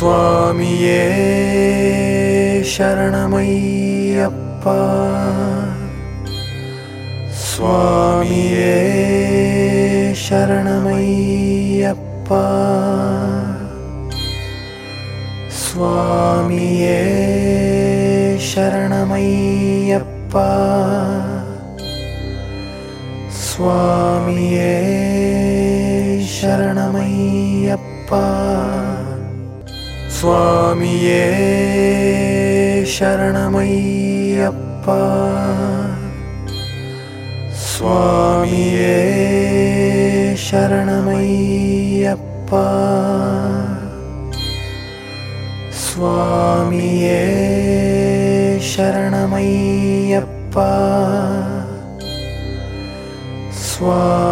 ಸ್ವಾಮಿಯೇ ಶರಣಮಯ್ಯಪ್ಪ. ಸ್ವಾಮಿಯೇ ಶರಣಮಯ್ಯಪ್ಪ. ಸ್ವಾಮಿಯೇ ಶರಣಮಯ್ಯಪ್ಪ. ಸ್ವಾಮಿಯೇ ಶರಣಮಯ್ಯಪ್ಪ. ಸ್ವಾಮಿಯೇ ಶರಣಮಯ್ಯಪ್ಪ. ಸ್ವಾಮಿಯೇ ಶರಣಮಯ್ಯಪ್ಪ. ಸ್ವಾಮಿಯೇ ಶರಣಮಯ್ಯಪ್ಪ. ಸ್ವಾಮಿಯೇ